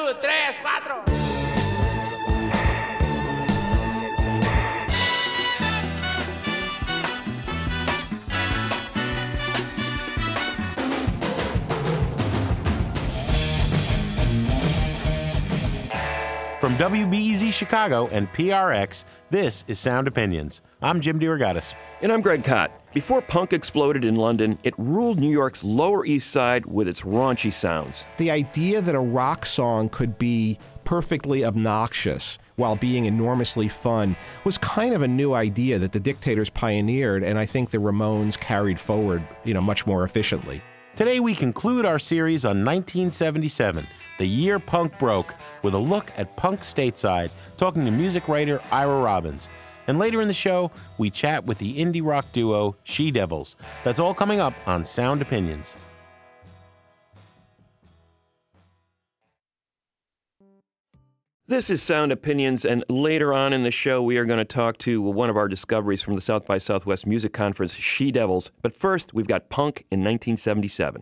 tres, cuatro. From WBEZ Chicago and PRX, this is Sound Opinions. I'm Jim DeRogatis. And I'm Greg Kot. Before punk exploded in London, it ruled New York's Lower East Side with its raunchy sounds. The idea that a rock song could be perfectly obnoxious while being enormously fun was kind of a new idea that the Dictators pioneered, and I think the Ramones carried forward, much more efficiently. Today we conclude our series on 1977, the year punk broke, with a look at punk stateside, talking to music writer Ira Robbins. And later in the show, we chat with the indie rock duo She Devils. That's all coming up on Sound Opinions. This is Sound Opinions, and later on in the show, we are going to talk to one of our discoveries from the South by Southwest Music Conference, She Devils. But first, we've got punk in 1977.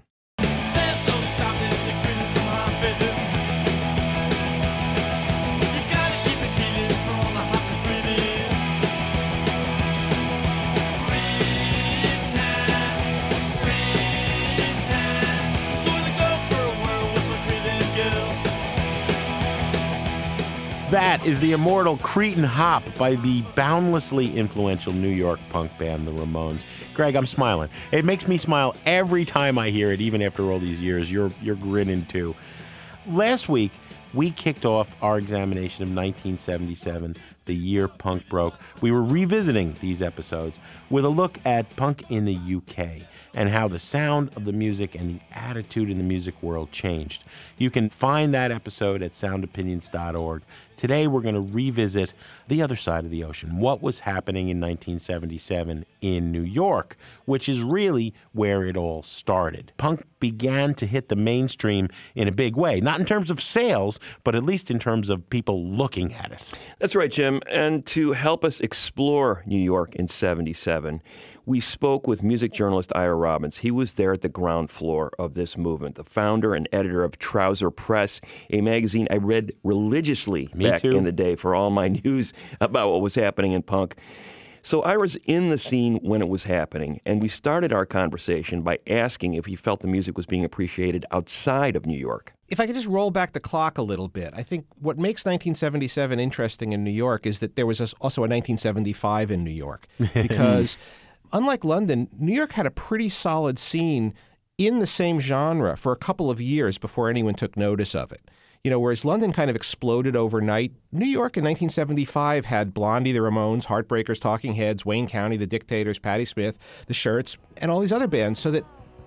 That is the immortal Cretin Hop by the boundlessly influential New York punk band, the Ramones. Greg, I'm smiling. It makes me smile every time I hear it, even after all these years. You're grinning too. Last week, we kicked off our examination of 1977, the year punk broke. We were revisiting these episodes with a look at punk in the UK and how the sound of the music and the attitude in the music world changed. You can find that episode at soundopinions.org. Today we're going to revisit the other side of the ocean, what was happening in 1977 in New York, which is really where it all started. Punk began to hit the mainstream in a big way, not in terms of sales, but at least in terms of people looking at it. That's right, Jim. And to help us explore New York in 77, we spoke with music journalist Ira Robbins. He was there at the ground floor of this movement, the founder and editor of Trouser Press, a magazine I read religiously back in the day for all my news about what was happening in punk. So Ira's in the scene when it was happening, and we started our conversation by asking if he felt the music was being appreciated outside of New York. If I could just roll back the clock a little bit, I think what makes 1977 interesting in New York is that there was also a 1975 in New York, because unlike London, New York had a pretty solid scene in the same genre for a couple of years before anyone took notice of it. Whereas London kind of exploded overnight, New York in 1975 had Blondie, the Ramones, Heartbreakers, Talking Heads, Wayne County, the Dictators, Patti Smith, the Shirts, and all these other bands, so that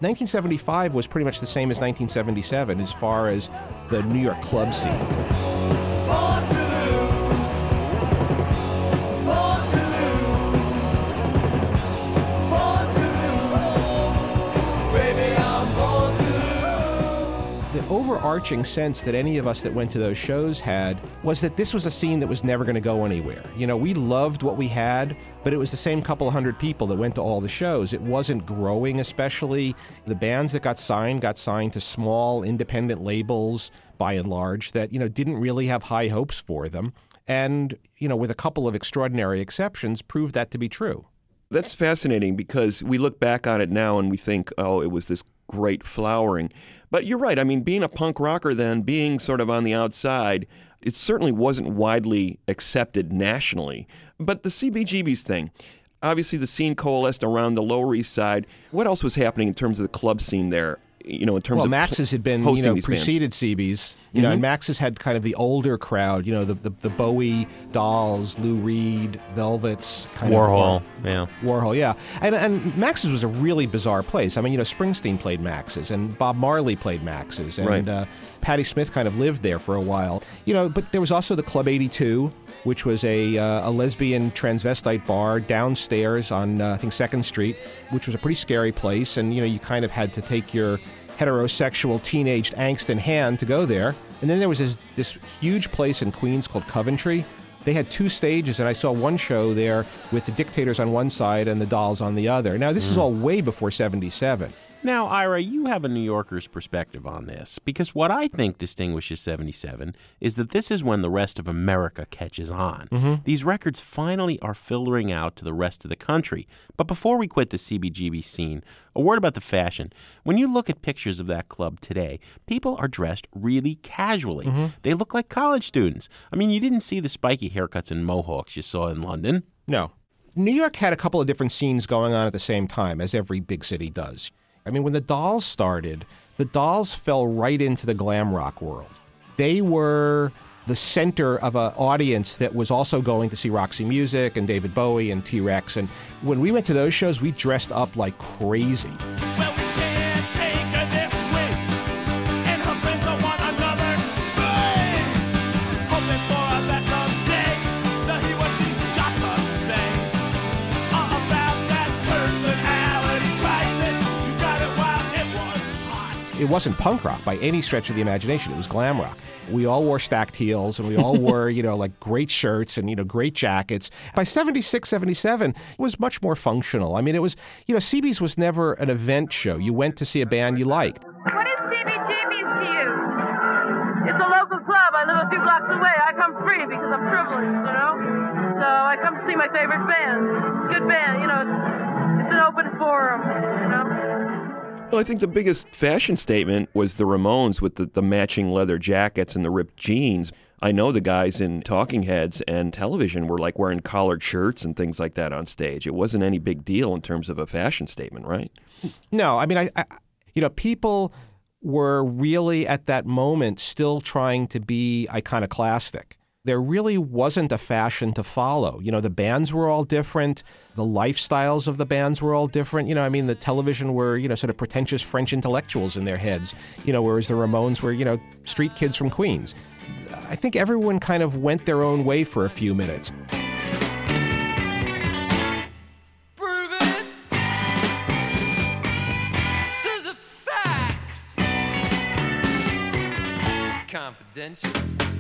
1975 was pretty much the same as 1977 as far as the New York club scene. Overarching sense that any of us that went to those shows had was that this was a scene that was never going to go anywhere. We loved what we had, but it was the same couple of hundred people that went to all the shows. It wasn't growing especially. The bands that got signed to small independent labels by and large that, didn't really have high hopes for them. And, with a couple of extraordinary exceptions, proved that to be true. That's fascinating because we look back on it now and we think, oh, it was this great flowering. But you're right. I mean, being a punk rocker then, being sort of on the outside, it certainly wasn't widely accepted nationally. But the CBGB's thing, obviously the scene coalesced around the Lower East Side. What else was happening in terms of the club scene there? In terms of Max's had been, preceded CB's, and Max's had kind of the older crowd, the Bowie, Dolls, Lou Reed, Velvets, kind Warhol, of. Warhol, yeah. And Max's was a really bizarre place. I mean, Springsteen played Max's, and Bob Marley played Max's, and Patti Smith kind of lived there for a while. But there was also the Club 82, which was a lesbian transvestite bar downstairs on, I think, 2nd Street, which was a pretty scary place. And, you kind of had to take your heterosexual teenage angst in hand to go there. And then there was this huge place in Queens called Coventry. They had 2 stages, and I saw one show there with the Dictators on one side and the Dolls on the other. Now, this is all way before 77. Now, Ira, you have a New Yorker's perspective on this, because what I think distinguishes 77 is that this is when the rest of America catches on. Mm-hmm. These records finally are filtering out to the rest of the country. But before we quit the CBGB scene, a word about the fashion. When you look at pictures of that club today, people are dressed really casually. Mm-hmm. They look like college students. I mean, you didn't see the spiky haircuts and mohawks you saw in London. No. New York had a couple of different scenes going on at the same time, as every big city does. I mean, when the Dolls started, the Dolls fell right into the glam rock world. They were the center of an audience that was also going to see Roxy Music and David Bowie and T-Rex. And when we went to those shows, we dressed up like crazy. Well, we can't take her this way, and her friends are one another's slaves. Hoping for a better day to hear what she's got to say about that personality crisis. You got it while it was hot. It wasn't punk rock by any stretch of the imagination. It was glam rock. We all wore stacked heels, and we all wore, like great shirts and, great jackets. By 76, 77, it was much more functional. I mean, it was, CB's was never an event show. You went to see a band you liked. What is CBGB's to you? It's a local club. I live a few blocks away. I come free because I'm privileged, So I come to see my favorite band. Good band, it's an open forum, Well, I think the biggest fashion statement was the Ramones with the matching leather jackets and the ripped jeans. I know the guys in Talking Heads and television were like wearing collared shirts and things like that on stage. It wasn't any big deal in terms of a fashion statement, right? No, I mean, people were really at that moment still trying to be iconoclastic. There really wasn't a fashion to follow. The bands were all different. The lifestyles of the bands were all different. The television were, sort of pretentious French intellectuals in their heads, whereas the Ramones were, street kids from Queens. I think everyone kind of went their own way for a few minutes. Prove it to the facts. Confidential.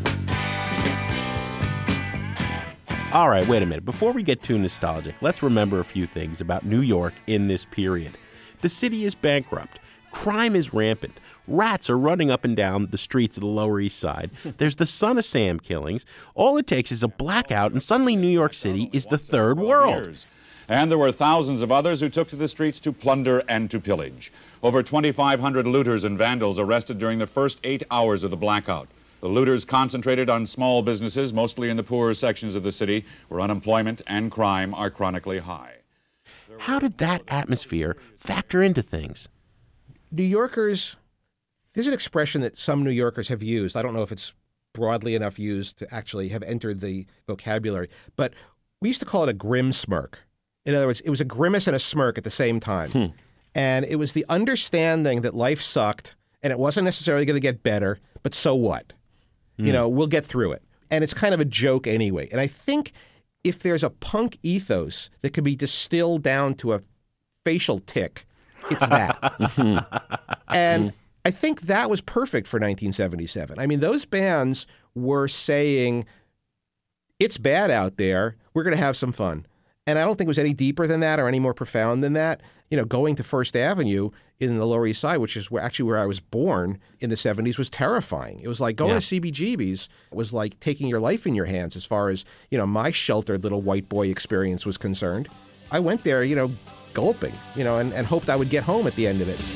All right, wait a minute. Before we get too nostalgic, let's remember a few things about New York in this period. The city is bankrupt. Crime is rampant. Rats are running up and down the streets of the Lower East Side. There's the Son of Sam killings. All it takes is a blackout, and suddenly New York City is the third world. And there were thousands of others who took to the streets to plunder and to pillage. Over 2,500 looters and vandals arrested during the first 8 hours of the blackout. The looters concentrated on small businesses, mostly in the poorer sections of the city, where unemployment and crime are chronically high. How did that atmosphere factor into things? New Yorkers, there's an expression that some New Yorkers have used. I don't know if it's broadly enough used to actually have entered the vocabulary, but we used to call it a grim smirk. In other words, it was a grimace and a smirk at the same time. And it was the understanding that life sucked and it wasn't necessarily going to get better, but so what? We'll get through it. And it's kind of a joke anyway. And I think if there's a punk ethos that could be distilled down to a facial tick, it's that. And I think that was perfect for 1977. I mean, those bands were saying, it's bad out there. We're going to have some fun. And I don't think it was any deeper than that or any more profound than that. Going to First Avenue in the Lower East Side, which is where I was born in the 70s, was terrifying. It was like going to CBGB's was like taking your life in your hands as far as, my sheltered little white boy experience was concerned. I went there, gulping, and hoped I would get home at the end of it.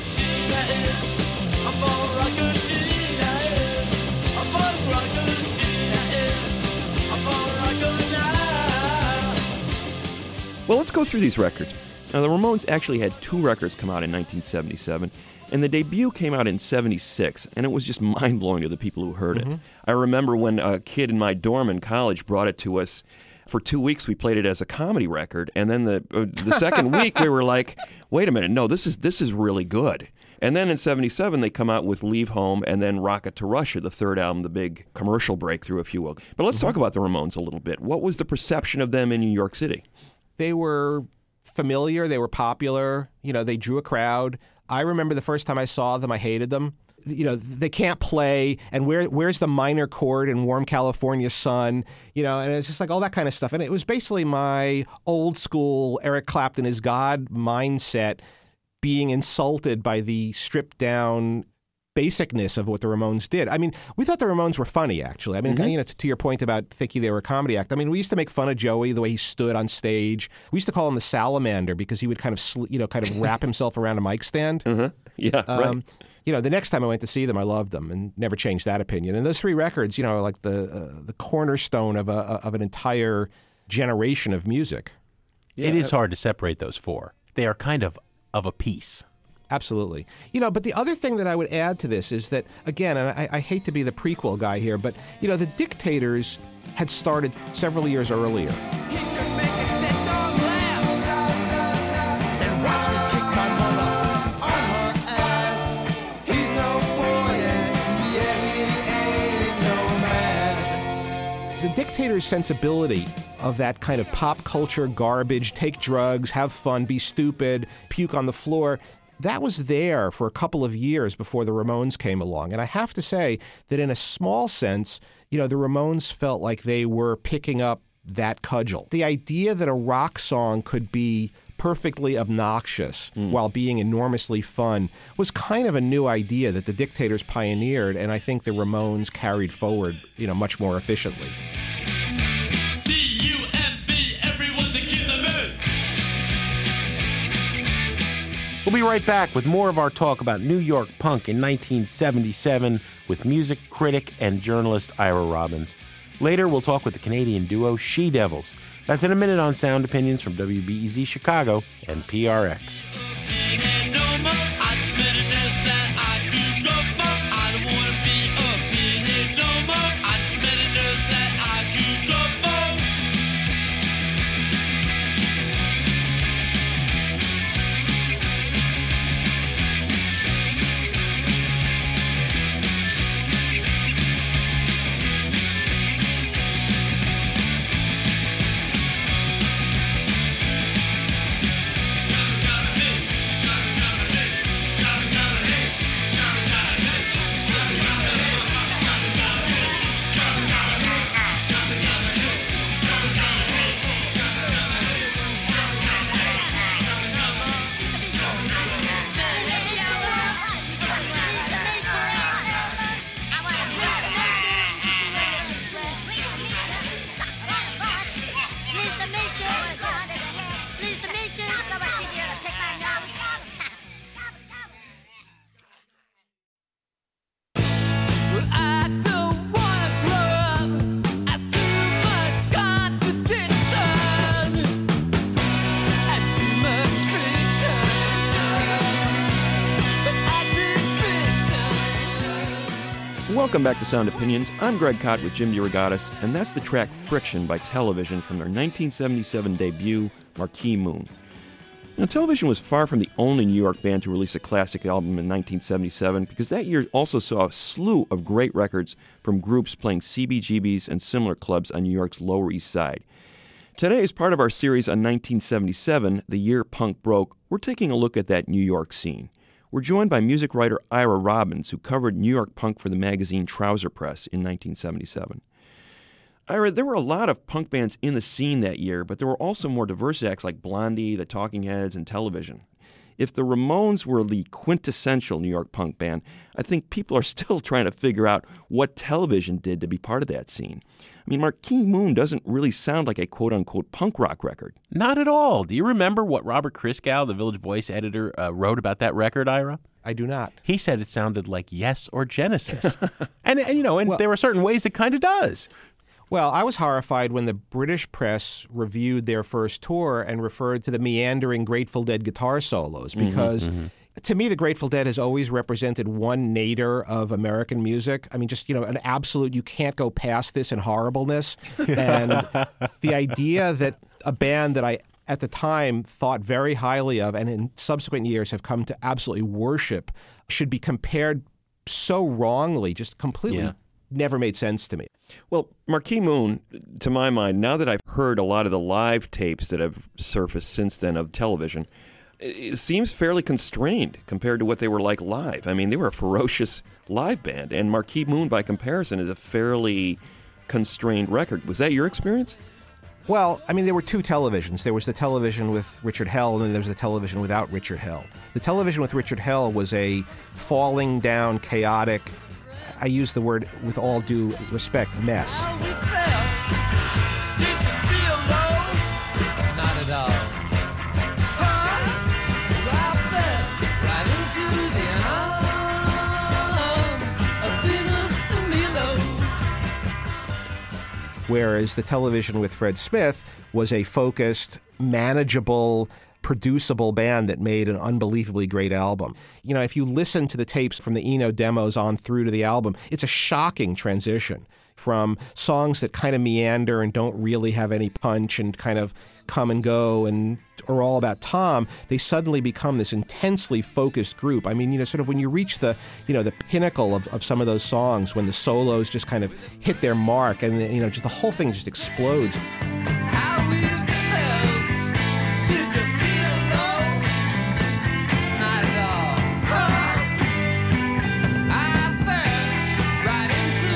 Well, let's go through these records. Now, the Ramones actually had 2 records come out in 1977, and the debut came out in 76, and it was just mind-blowing to the people who heard it. I remember when a kid in my dorm in college brought it to us. For 2 weeks, we played it as a comedy record, and then the second week, we were like, wait a minute, no, this is really good. And then in 77, they come out with Leave Home and then Rocket to Russia, the third album, the big commercial breakthrough, if you will. But let's talk about the Ramones a little bit. What was the perception of them in New York City? They were familiar. They were popular. They drew a crowd. I remember the first time I saw them, I hated them. They can't play, and where's the minor chord in Warm California Sun? And it's just like all that kind of stuff. And it was basically my old school Eric Clapton is God mindset being insulted by the stripped down basicness of what the Ramones did. I mean, we thought the Ramones were funny, actually. I mean, to your point about thinking they were a comedy act, I mean, we used to make fun of Joey, the way he stood on stage. We used to call him the salamander because he would kind of wrap himself around a mic stand. Yeah, right. The next time I went to see them, I loved them and never changed that opinion. And those 3 records, are like the cornerstone of an entire generation of music. Yeah. It is hard to separate those 4. They are kind of a piece. Absolutely. But the other thing that I would add to this is that, again, and I hate to be the prequel guy here, but, the Dictators had started several years earlier. He could make a dead dog laugh and watch me kick my mother on her ass. He's no boy and he ain't no man. The Dictators' sensibility of that kind of pop culture garbage, take drugs, have fun, be stupid, puke on the floor, that was there for a couple of years before the Ramones came along. And I have to say that in a small sense, the Ramones felt like they were picking up that cudgel. The idea that a rock song could be perfectly obnoxious while being enormously fun was kind of a new idea that the Dictators pioneered, and I think the Ramones carried forward, much more efficiently. We'll be right back with more of our talk about New York punk in 1977 with music critic and journalist Ira Robbins. Later, we'll talk with the Canadian duo She Devils. That's in a minute on Sound Opinions from WBEZ Chicago and PRX. Welcome back to Sound Opinions. I'm Greg Kot with Jim DeRogatis, and that's the track Friction by Television from their 1977 debut, Marquee Moon. Now, Television was far from the only New York band to release a classic album in 1977, because that year also saw a slew of great records from groups playing CBGBs and similar clubs on New York's Lower East Side. Today, as part of our series on 1977, the year punk broke, we're taking a look at that New York scene. We're joined by music writer Ira Robbins, who covered New York punk for the magazine Trouser Press in 1977. Ira, there were a lot of punk bands in the scene that year, but there were also more diverse acts like Blondie, the Talking Heads, and Television. If the Ramones were the quintessential New York punk band, I think people are still trying to figure out what Television did to be part of that scene. I mean, Marquee Moon doesn't really sound like a quote-unquote punk rock record. Not at all. Do you remember what Robert Christgau, the Village Voice editor, wrote about that record, Ira? I do not. He said it sounded like Yes or Genesis. and there were certain ways it kind of does. Well, I was horrified when the British press reviewed their first tour and referred to the meandering Grateful Dead guitar solos because to me, the Grateful Dead has always represented one nadir of American music. I mean, just, an absolute, you can't go past this in horribleness. And the idea that a band that I, at the time, thought very highly of and in subsequent years have come to absolutely worship should be compared so wrongly, just completely never made sense to me. Well, Marquee Moon, to my mind, now that I've heard a lot of the live tapes that have surfaced since then of Television, it seems fairly constrained compared to what they were like live. I mean, they were a ferocious live band, and Marquee Moon, by comparison, is a fairly constrained record. Was that your experience? Well, I mean, there were two televisions. There was the television with Richard Hell, and then there was the television without Richard Hell. The television with Richard Hell was a falling down, chaotic, I use the word with all due respect, mess. How we felt. Did you feel low? Not at all. Huh? I fell right into the arms of Venus de Milo. Whereas the television with Fred Smith was a focused, manageable, producible band that made an unbelievably great album. You know, if you listen to the tapes from the Eno demos on through to the album, it's a shocking transition from songs that kind of meander and don't really have any punch and kind of come and go and are all about Tom. They suddenly become this intensely focused group. I mean, you know, sort of when you reach the, you know, the pinnacle of some of those songs, when the solos just kind of hit their mark and, you know, just the whole thing just explodes. How we felt. Did you feel low? Not at all. Huh? I fell right into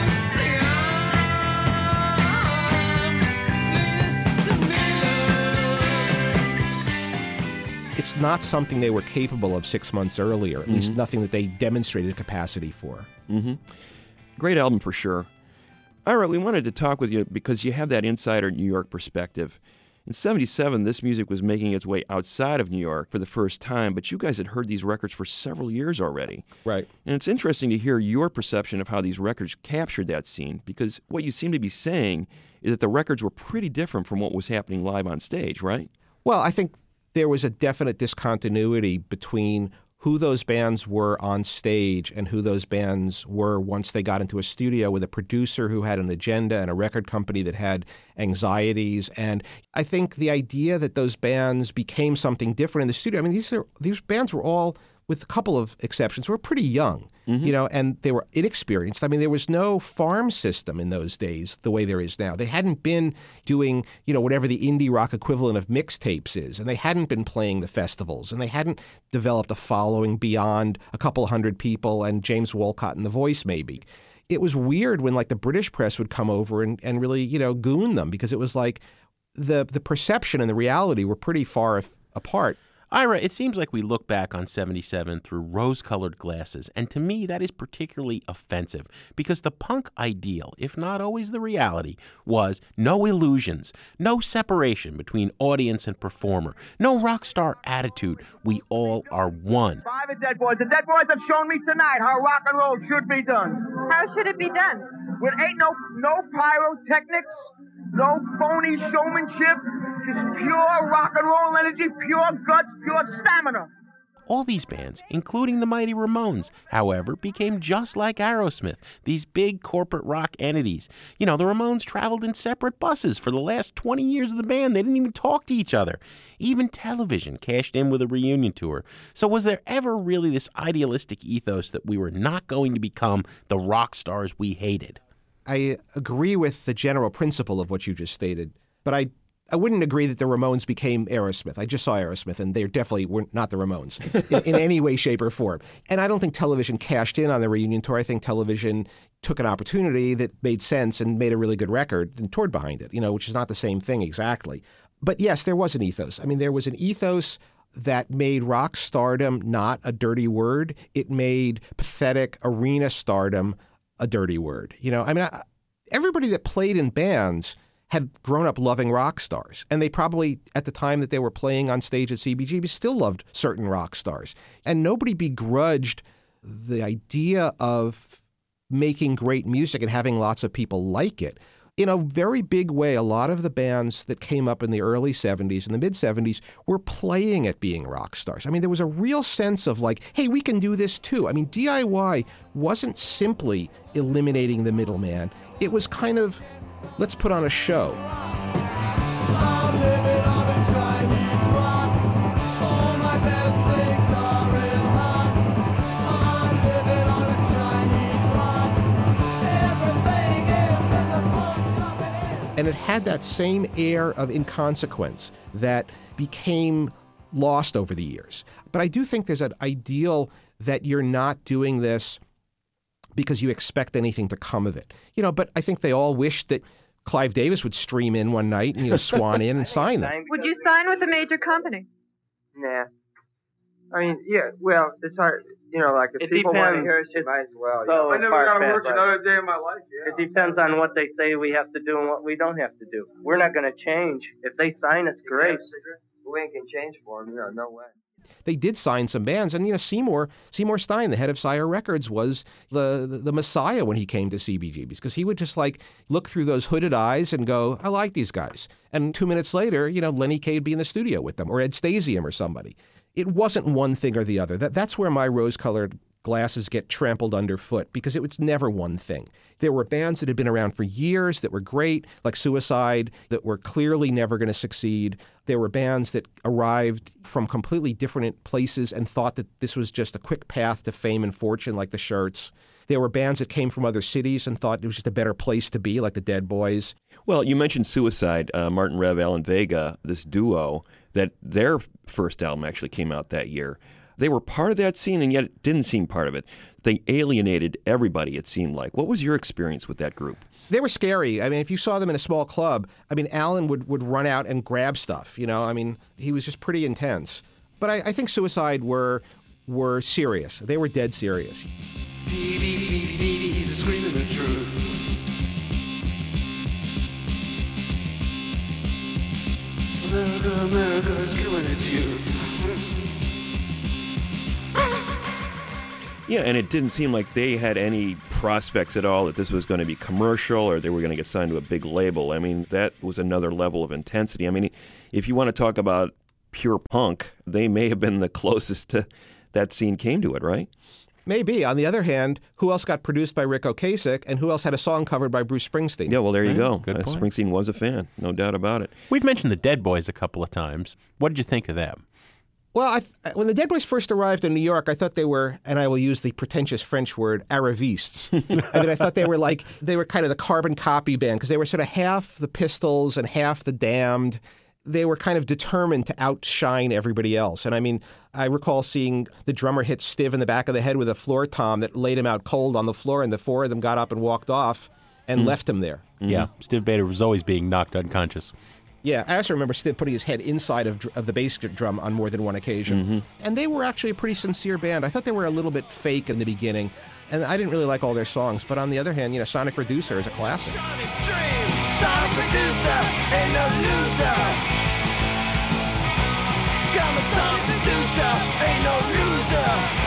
the arms. Venus de Milo. It's not something they were capable of 6 months earlier, at least nothing that they demonstrated capacity for. Great album for sure. Ira, we wanted to talk with you because you have that insider New York perspective. In 77, this music was making its way outside of New York for the first time, but you guys had heard these records for several years already. Right. And it's interesting to hear your perception of how these records captured that scene, because what you seem to be saying is that the records were pretty different from what was happening live on stage, right? Well, I think there was a definite discontinuity between who those bands were on stage and who those bands were once they got into a studio with a producer who had an agenda and a record company that had anxieties. And I think the idea that those bands became something different in the studio, I mean, these bands were all, with a couple of exceptions, were pretty young, you know, and they were inexperienced. I mean, there was no farm system in those days the way there is now. They hadn't been doing, you know, whatever the indie rock equivalent of mixtapes is, and they hadn't been playing the festivals, and they hadn't developed a following beyond a couple hundred people and James Wolcott and The Voice, maybe. It was weird when, like, the British press would come over and really, you know, goon them, because it was like the perception and the reality were pretty far apart. Ira, it seems like we look back on 77 through rose-colored glasses, and to me that is particularly offensive because the punk ideal, if not always the reality, was no illusions, no separation between audience and performer, no rock star attitude. We all are one. Five of Dead Boys. The Dead Boys have shown me tonight how rock and roll should be done. How should it be done? With ain't no pyrotechnics, no phony showmanship, just pure rock and roll energy, pure guts, pure stamina. All these bands, including the Mighty Ramones, however, became just like Aerosmith, these big corporate rock entities. You know, the Ramones traveled in separate buses for the last 20 years of the band. They didn't even talk to each other. Even television cashed in with a reunion tour. So was there ever really this idealistic ethos that we were not going to become the rock stars we hated? I agree with the general principle of what you just stated, but I wouldn't agree that the Ramones became Aerosmith. I just saw Aerosmith, and they definitely were not the Ramones in any way, shape, or form. And I don't think television cashed in on the reunion tour. I think television took an opportunity that made sense and made a really good record and toured behind it, you know, which is not the same thing exactly. But yes, there was an ethos. I mean, there was an ethos that made rock stardom not a dirty word. It made pathetic arena stardom a dirty word. You know, I mean, everybody that played in bands had grown up loving rock stars. And they probably, at the time that they were playing on stage at CBGB, still loved certain rock stars. And nobody begrudged the idea of making great music and having lots of people like it. In a very big way, a lot of the bands that came up in the early 70s and the mid-70s were playing at being rock stars. I mean, there was a real sense of like, hey, we can do this too. I mean, DIY wasn't simply eliminating the middleman. It was kind of, let's put on a show. I'm living on a Chinese rock. All my best things are in hot. I'm living on a Chinese rock. Everything is in the pawn shop and And it had that same air of inconsequence that became lost over the years. But I do think there's an ideal that you're not doing this because you expect anything to come of it. You know, but I think they all wish that Clive Davis would stream in one night and, swan in and sign them. Would you sign with a major company? Nah. I mean, yeah, well, it's hard. Like if people want to hear us, you might as well. So I never got to work another day in my life. Yeah. It depends on what they say we have to do and what we don't have to do. We're not going to change. If they sign us, great. We ain't can change for them. No way. They did sign some bands, and Seymour Stein, the head of Sire Records, was the messiah when he came to CBGBs, because he would just look through those hooded eyes and go, I like these guys. And 2 minutes later, Lenny Kaye would be in the studio with them, or Ed Stasium or somebody. It wasn't one thing or the other. That's where my rose-colored glasses get trampled underfoot, because it was never one thing. There were bands that had been around for years that were great, like Suicide, that were clearly never going to succeed. There were bands that arrived from completely different places and thought that this was just a quick path to fame and fortune, like the Shirts. There were bands that came from other cities and thought it was just a better place to be, like the Dead Boys. Well, you mentioned Suicide, Martin Rev, Alan Vega, this duo, that their first album actually came out that year. They were part of that scene, and yet it didn't seem part of it. They alienated everybody, it seemed like. What was your experience with that group? They were scary. I mean, if you saw them in a small club, Alan would run out and grab stuff, he was just pretty intense. But I think Suicide were serious. They were dead serious. He's screaming the truth. America is killing its youth. Yeah, and it didn't seem like they had any prospects at all that this was going to be commercial or they were going to get signed to a big label. I mean, that was another level of intensity. I mean, if you want to talk about pure punk, they may have been the closest to that scene came to it, right? Maybe. On the other hand, who else got produced by Ric Ocasek, and who else had a song covered by Bruce Springsteen? Yeah, well, there you go. Good point. Springsteen was a fan, no doubt about it. We've mentioned the Dead Boys a couple of times. What did you think of them? Well, when the Dead Boys first arrived in New York, I thought they were, and I will use the pretentious French word, arrivistes. I thought they were kind of the carbon copy band, because they were sort of half the Pistols and half the Damned. They were kind of determined to outshine everybody else. And I recall seeing the drummer hit Stiv in the back of the head with a floor tom that laid him out cold on the floor, and the four of them got up and walked off and left him there. Yeah, Stiv Bader was always being knocked unconscious. Yeah, I also remember Stiv putting his head inside of the bass drum on more than one occasion. Mm-hmm. And they were actually a pretty sincere band. I thought they were a little bit fake in the beginning, and I didn't really like all their songs. But on the other hand, Sonic Reducer is a classic. Sonic Dream, Sonic Reducer, ain't no loser. I'm a Sonic Reducer, ain't no loser.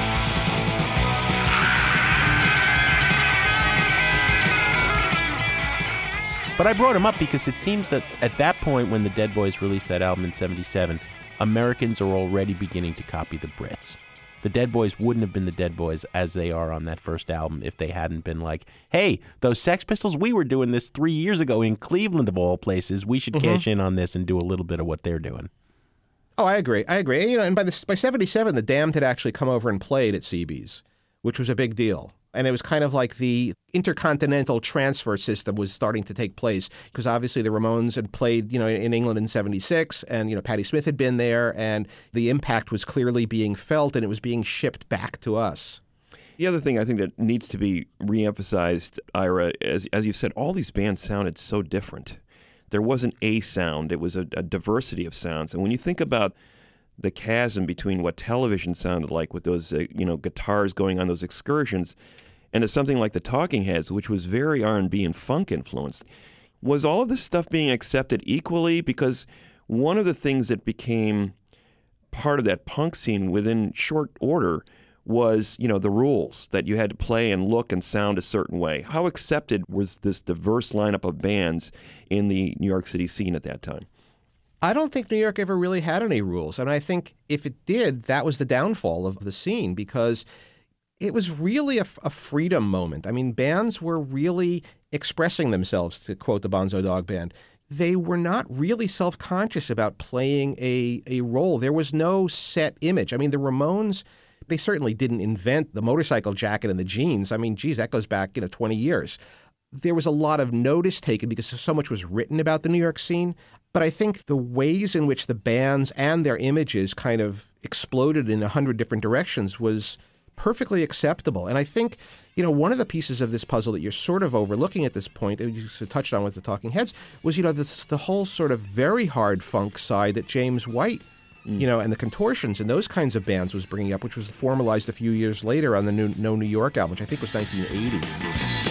But I brought him up because it seems that at that point when the Dead Boys released that album in 1977, Americans are already beginning to copy the Brits. The Dead Boys wouldn't have been the Dead Boys as they are on that first album if they hadn't been like, hey, those Sex Pistols, we were doing this 3 years ago in Cleveland of all places. We should cash in on this and do a little bit of what they're doing. Oh, I agree. And by 1977, the Damned had actually come over and played at CB's, which was a big deal. And it was kind of like the intercontinental transfer system was starting to take place, because obviously the Ramones had played, in England in 1976, and, Patti Smith had been there, and the impact was clearly being felt, and it was being shipped back to us. The other thing I think that needs to be reemphasized, Ira, as you said, all these bands sounded so different. There wasn't a sound. It was a diversity of sounds. And when you think about the chasm between what television sounded like with those, guitars going on those excursions, and to something like the Talking Heads, which was very R&B and funk influenced, was all of this stuff being accepted equally? Because one of the things that became part of that punk scene within short order was, the rules that you had to play and look and sound a certain way. How accepted was this diverse lineup of bands in the New York City scene at that time? I don't think New York ever really had any rules. And I think if it did, that was the downfall of the scene, because it was really a freedom moment. Bands were really expressing themselves, to quote the Bonzo Dog Band. They were not really self-conscious about playing a role. There was no set image. The Ramones, they certainly didn't invent the motorcycle jacket and the jeans. That goes back, 20 years. There was a lot of notice taken because so much was written about the New York scene. But I think the ways in which the bands and their images kind of exploded in 100 different directions was perfectly acceptable. And I think, one of the pieces of this puzzle that you're sort of overlooking at this point, that you touched on with the Talking Heads, was, the whole sort of very hard funk side that James White, and the Contortions and those kinds of bands was bringing up, which was formalized a few years later on the No New York album, which I think was 1980.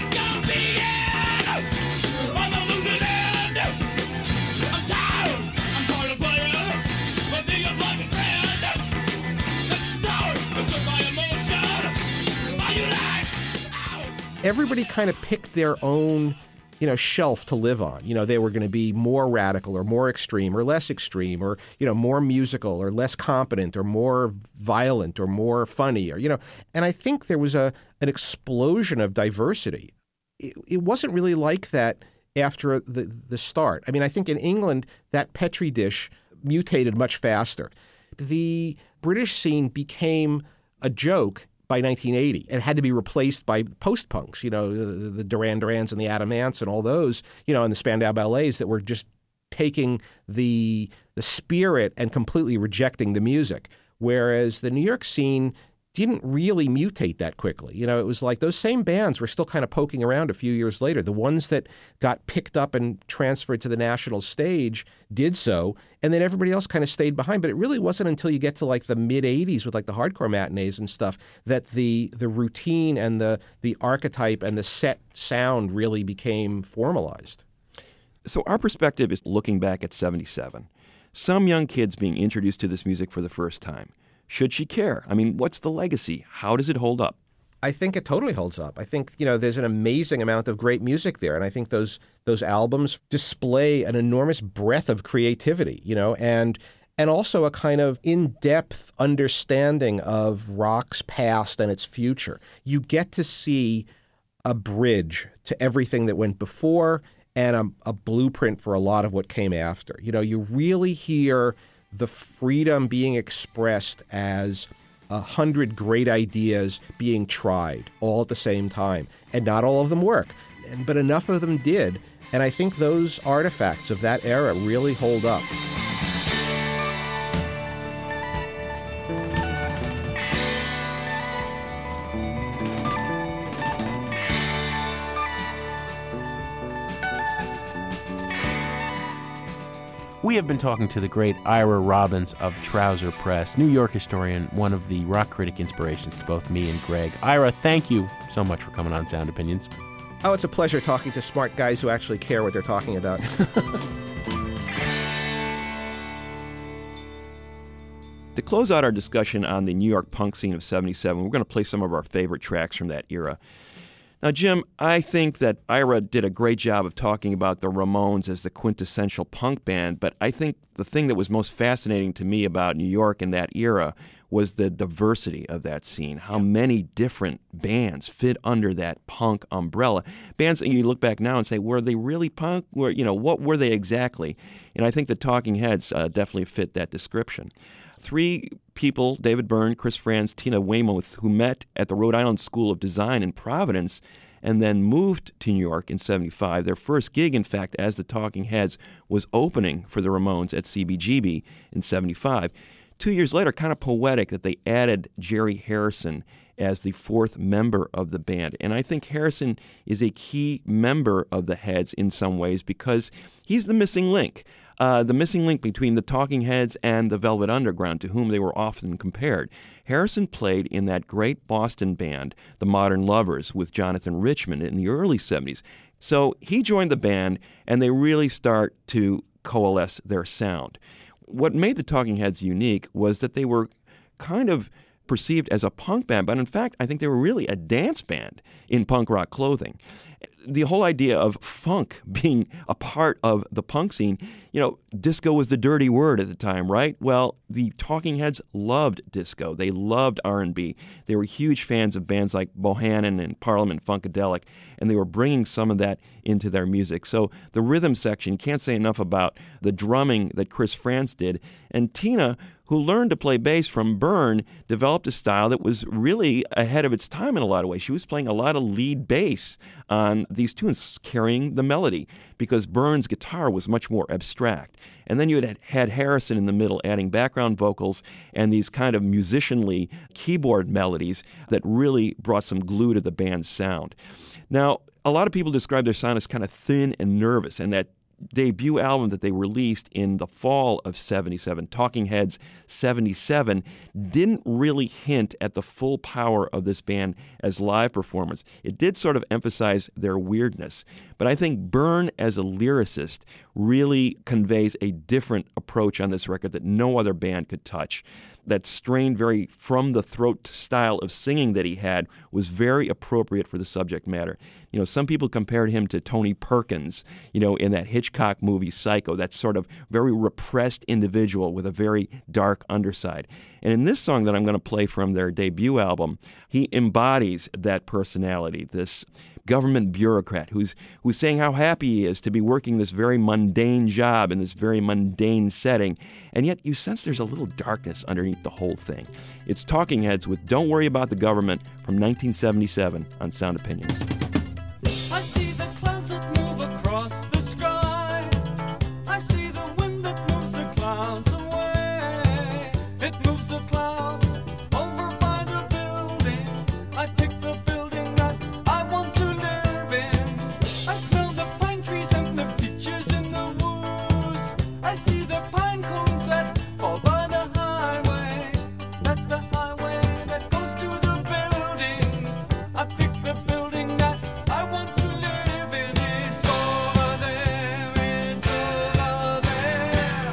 Everybody kind of picked their own, shelf to live on. They were going to be more radical or more extreme or less extreme or, more musical or less competent or more violent or more funny or, and I think there was an explosion of diversity. It wasn't really like that after the start. I mean, I think in England, that Petri dish mutated much faster. The British scene became a joke by 1980. It had to be replaced by post-punks, the Duran Durans and the Adam Ants and all those, and the Spandau Ballets that were just taking the spirit and completely rejecting the music. Whereas the New York scene didn't really mutate that quickly. It was like those same bands were still kind of poking around a few years later. The ones that got picked up and transferred to the national stage did so, and then everybody else kind of stayed behind. But it really wasn't until you get to like the mid-'80s with like the hardcore matinees and stuff that the routine and the archetype and the set sound really became formalized. So our perspective is looking back at 77. Some young kids being introduced to this music for the first time. Should she care? I mean, what's the legacy? How does it hold up? I think it totally holds up. I think, there's an amazing amount of great music there. And I think those albums display an enormous breadth of creativity, and also a kind of in-depth understanding of rock's past and its future. You get to see a bridge to everything that went before and a blueprint for a lot of what came after. You really hear the freedom being expressed as 100 great ideas being tried all at the same time. And not all of them work, but enough of them did. And I think those artifacts of that era really hold up. We have been talking to the great Ira Robbins of Trouser Press, New York historian, one of the rock critic inspirations to both me and Greg. Ira, thank you so much for coming on Sound Opinions. Oh, it's a pleasure talking to smart guys who actually care what they're talking about. To close out our discussion on the New York punk scene of 77, we're going to play some of our favorite tracks from that era. Now, Jim, I think that Ira did a great job of talking about the Ramones as the quintessential punk band, but I think the thing that was most fascinating to me about New York in that era was the diversity of that scene, how many different bands fit under that punk umbrella. Bands that you look back now and say, were they really punk? What were they exactly? And I think the Talking Heads definitely fit that description. Three people, David Byrne, Chris Frantz, Tina Weymouth, who met at the Rhode Island School of Design in Providence and then moved to New York in 75. Their first gig, in fact, as the Talking Heads, was opening for the Ramones at CBGB in 75. 2 years later, kind of poetic that they added Jerry Harrison as the fourth member of the band. And I think Harrison is a key member of the Heads in some ways because he's the missing link. The missing link between the Talking Heads and the Velvet Underground, to whom they were often compared. Harrison played in that great Boston band, the Modern Lovers, with Jonathan Richman in the early 70s. So he joined the band, and they really start to coalesce their sound. What made the Talking Heads unique was that they were kind of perceived as a punk band, but in fact, I think they were really a dance band in punk rock clothing. The whole idea of funk being a part of the punk scene, disco was the dirty word at the time, right? Well, the Talking Heads loved disco. They loved R&B. They were huge fans of bands like Bohannon and Parliament Funkadelic, and they were bringing some of that into their music. So the rhythm section, can't say enough about the drumming that Chris Frantz did. And Tina, who learned to play bass from Byrne, developed a style that was really ahead of its time in a lot of ways. She was playing a lot of lead bass on these tunes carrying the melody, because Burns' guitar was much more abstract. And then you had Harrison in the middle adding background vocals and these kind of musicianly keyboard melodies that really brought some glue to the band's sound. Now, a lot of people describe their sound as kind of thin and nervous, and that debut album that they released in the fall of 77, Talking Heads 77, didn't really hint at the full power of this band as live performance. It did sort of emphasize their weirdness. But I think Byrne, as a lyricist, really conveys a different approach on this record that no other band could touch. That strained, very from-the-throat style of singing that he had was very appropriate for the subject matter. You know, some people compared him to Tony Perkins, you know, in that Hitchcock movie Psycho, that sort of very repressed individual with a very dark underside. And in this song that I'm going to play from their debut album, he embodies that personality, this government bureaucrat who's saying how happy he is to be working this very mundane job in this very mundane setting, and yet you sense there's a little darkness underneath the whole thing. It's Talking Heads with Don't Worry About the Government from 1977 on Sound Opinions. I see the clouds that move across the sky. I see the wind that moves the clouds away. It moves the clouds over by the building. I pick the building that I want to live in. I smell the pine trees and the peaches in the woods. I see the pine cones that fall by the highway. That's the highway that goes to the building. I pick the building that I want to live in. It's over there, it's over there.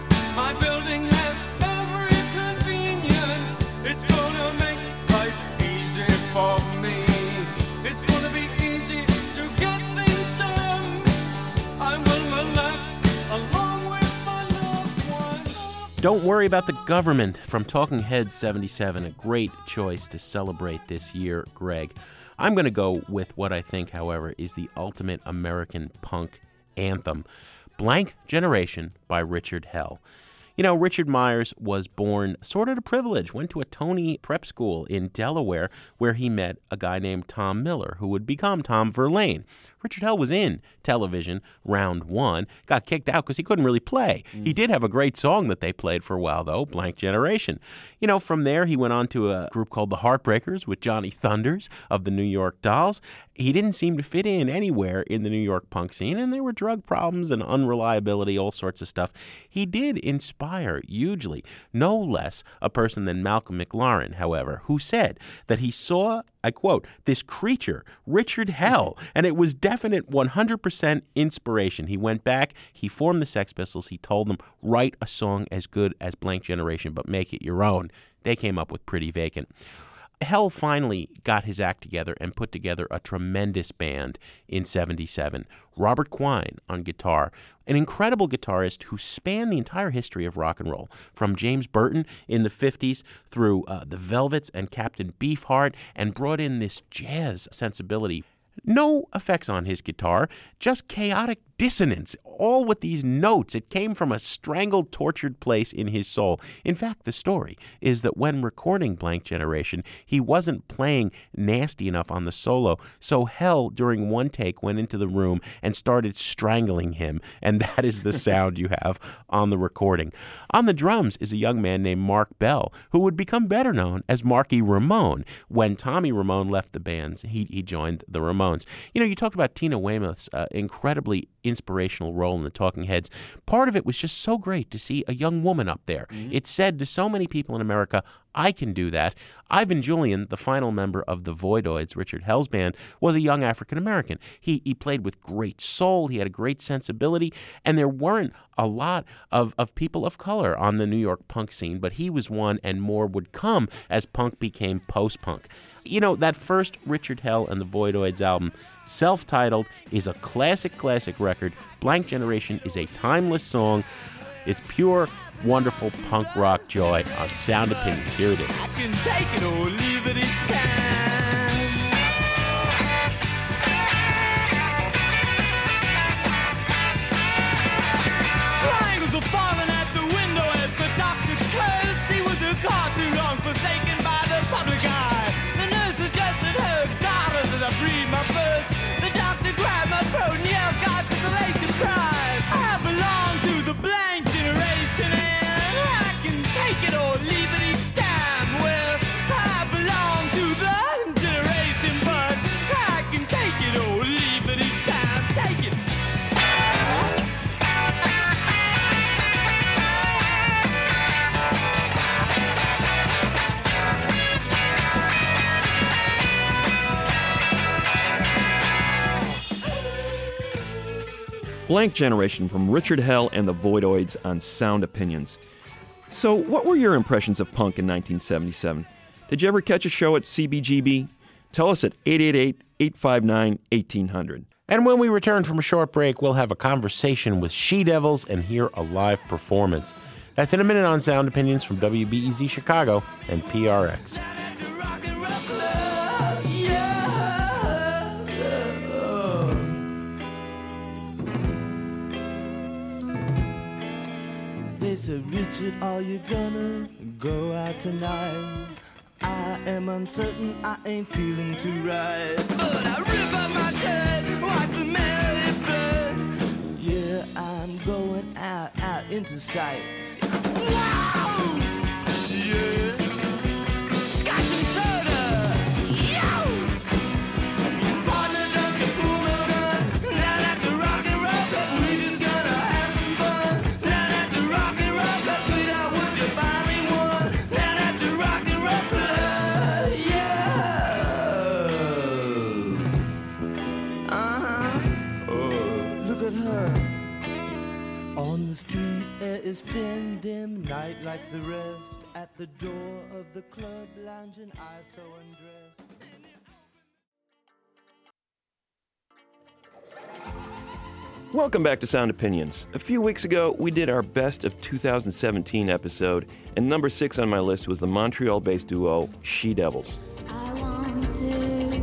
My building has every convenience. It's gonna make life easy for me. It's gonna be easy to get things done. I will relax along with my loved ones. Don't Worry About the Government from Talking Heads 77, a great choice to celebrate this year, Greg. I'm going to go with what I think, however, is the ultimate American punk anthem, Blank Generation by Richard Hell. You know, Richard Myers was born sort of to privilege, went to a Tony prep school in Delaware where he met a guy named Tom Miller, who would become Tom Verlaine. Richard Hell was in television round one, got kicked out because he couldn't really play. He did have a great song that they played for a while, though, Blank Generation. You know, from there, he went on to a group called the Heartbreakers with Johnny Thunders of the New York Dolls. He didn't seem to fit in anywhere in the New York punk scene, and there were drug problems and unreliability, all sorts of stuff. He did inspire, hugely, no less a person than Malcolm McLaren, however, who said that he saw, I quote, this creature, Richard Hell, and it was definite 100% inspiration. He went back, he formed the Sex Pistols, he told them, write a song as good as Blank Generation, but make it your own. They came up with Pretty Vacant. Hell finally got his act together and put together a tremendous band in 77. Robert Quine on guitar, an incredible guitarist who spanned the entire history of rock and roll, from James Burton in the 50s through the Velvets and Captain Beefheart, and brought in this jazz sensibility. No effects on his guitar, just chaotic dissonance, all with these notes. It came from a strangled, tortured place in his soul. In fact, the story is that when recording Blank Generation, he wasn't playing nasty enough on the solo, so Hell, during one take, went into the room and started strangling him, and that is the sound you have on the recording. On the drums is a young man named Mark Bell, who would become better known as Marky Ramone. When Tommy Ramone left the band, he joined the Ramones. You know, you talked about Tina Weymouth's incredibly inspirational role in the Talking Heads. Part of it was just so great to see a young woman up there. It said to so many people in America, I can do that. Ivan Julian, the final member of the Voidoids, Richard Hell's band, was a young African-American. He played with great soul. He had a great sensibility, and there weren't a lot of people of color on the New York punk scene, but he was one, and more would come as punk became post-punk. You know, that first Richard Hell and the Voidoids album, self-titled, is a classic record. Blank Generation is a timeless song. It's pure, wonderful punk rock joy on Sound Opinions. Here it is. I can take it or leave it each time. Triangles are falling at the window as the doctor cursed. He was a car too long forsaken by the public eye. The nurse suggested her dollars as I breathed my first. The doctor Blank Generation from Richard Hell and the Voidoids on Sound Opinions. So, what were your impressions of punk in 1977? Did you ever catch a show at CBGB? Tell us at 888-859-1800. And when we return from a short break, we'll have a conversation with She-Devils and hear a live performance. That's in a minute on Sound Opinions from WBEZ Chicago and PRX. They said, Richard, are you gonna go out tonight? I am uncertain, I ain't feeling too right. But I rip up my shirt, wipe the melody flood. Yeah, I'm going out into sight. Wow! Yeah! Scotch and soda! Yo! Partner Duncan Puma gun, down at the Rock and Roll Club. We just gonna have some fun. Down at the Rock and Roll Club, sweetheart, would you buy me one? Down at the Rock and Roll Club, yeah! Uh-huh. Look at her. On the street, air is thin, dim, night like the rest. At the door of the club, lounging, I so undressed. Welcome back to Sound Opinions. A few weeks ago, we did our best of 2017 episode, and number 6 on my list was the Montreal-based duo She-Devils. I want to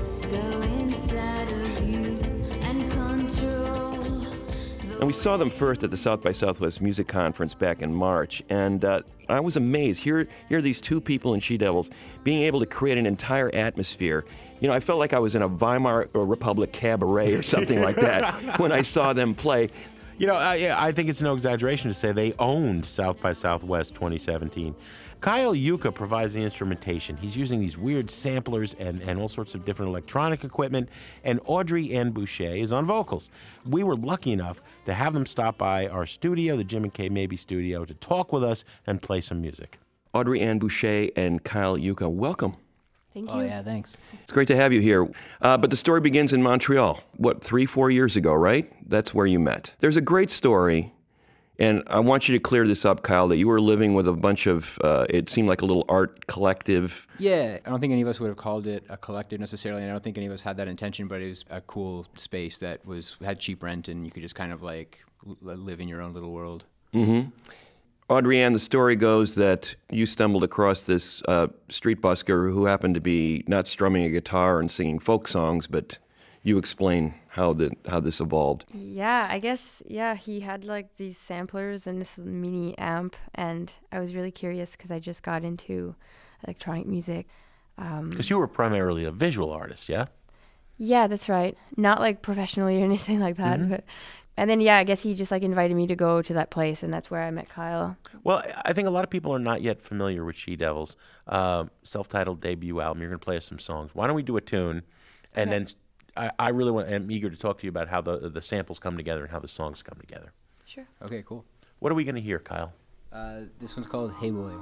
go inside of you and control. And we saw them first at the South by Southwest Music Conference back in March, and I was amazed. Here are these two people in She-Devils being able to create an entire atmosphere. You know, I felt like I was in a Weimar Republic cabaret or something like that when I saw them play. You know, I think it's no exaggeration to say they owned South by Southwest 2017. Kyle Yuka provides the instrumentation. He's using these weird samplers and all sorts of different electronic equipment, and Audrey Ann Boucher is on vocals. We were lucky enough to have them stop by our studio, the Jim and Kay Mabie studio, to talk with us and play some music. Audrey Ann Boucher and Kyle Yuka, welcome. Thank you. Oh, yeah, thanks. It's great to have you here. But the story begins in Montreal, 3-4 years ago, right? That's where you met. There's a great story, and I want you to clear this up, Kyle, that you were living with a bunch of, it seemed like a little art collective. Yeah, I don't think any of us would have called it a collective necessarily, and I don't think any of us had that intention, but it was a cool space that had cheap rent, and you could just kind of like live in your own little world. Mm-hmm. Audrey Ann, the story goes that you stumbled across this street busker who happened to be not strumming a guitar and singing folk songs, but you explain how this evolved. Yeah, I guess, he had like these samplers and this mini amp, and I was really curious because I just got into electronic music. Because you were primarily a visual artist, yeah? Yeah, that's right. Not like professionally or anything like that, Mm-hmm. but... And then, I guess he just like invited me to go to that place, and that's where I met Kyle. Well, I think a lot of people are not yet familiar with She-Devils. Self-titled debut album. You're going to play us some songs. Why don't we do a tune, and then I really am eager to talk to you about how the samples come together and how the songs come together. Sure. Okay, cool. What are we going to hear, Kyle? This one's called Hey Boy.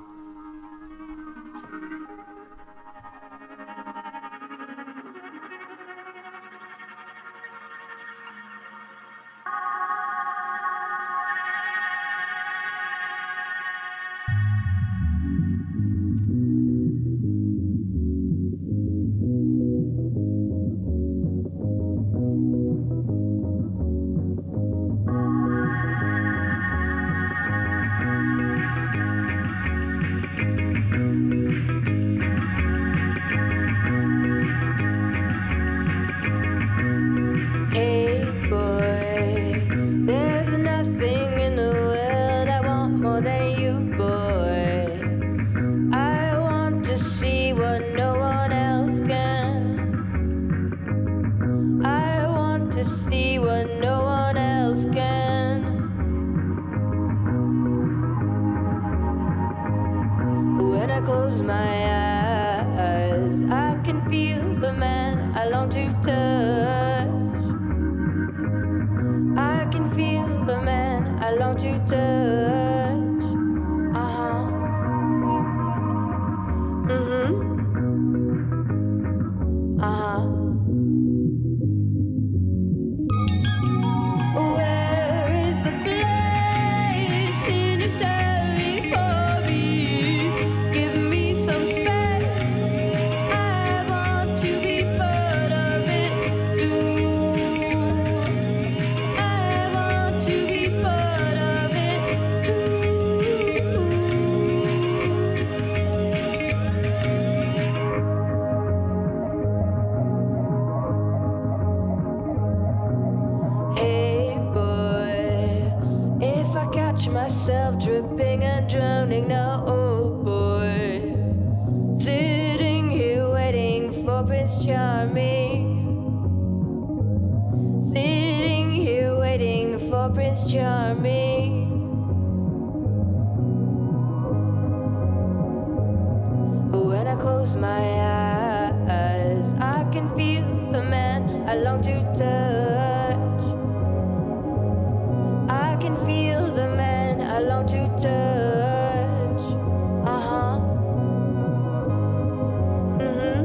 drowning now, oh boy. Sitting here waiting for Prince Charming. Sitting here waiting for Prince Charming. When I close my eyes, I can feel the man I long to touch. I can feel the man I long to touch. Uh-huh. Mm-hmm.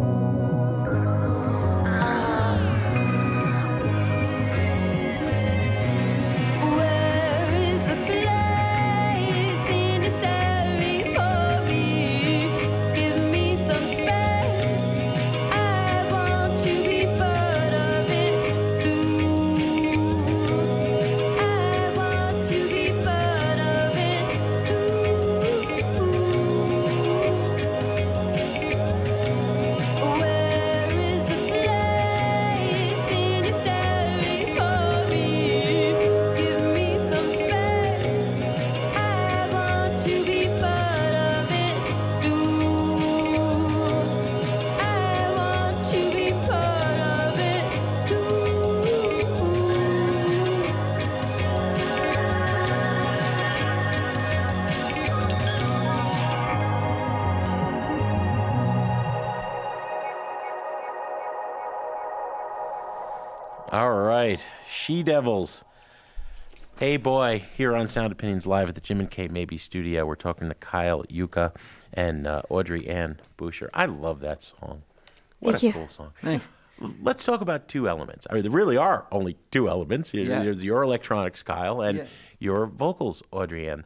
Where is the place in the staring for me? Give me some space. I want to be part of it too. I want to be part of it too. Where is the place in your staring for me? Give me some space. I want to be part of it too. I want to be part of it too. All right, She Devils. Hey Boy, here on Sound Opinions Live at the Jim and Kate Mabie studio. We're talking to Kyle Yuka and Audrey Ann Boucher. I love that song. What Thank a you. cool song. Thanks. Let's talk about two elements. I mean, there really are only two elements. Yeah. There's your electronics, Kyle, and Yeah. your vocals, Audrey Ann.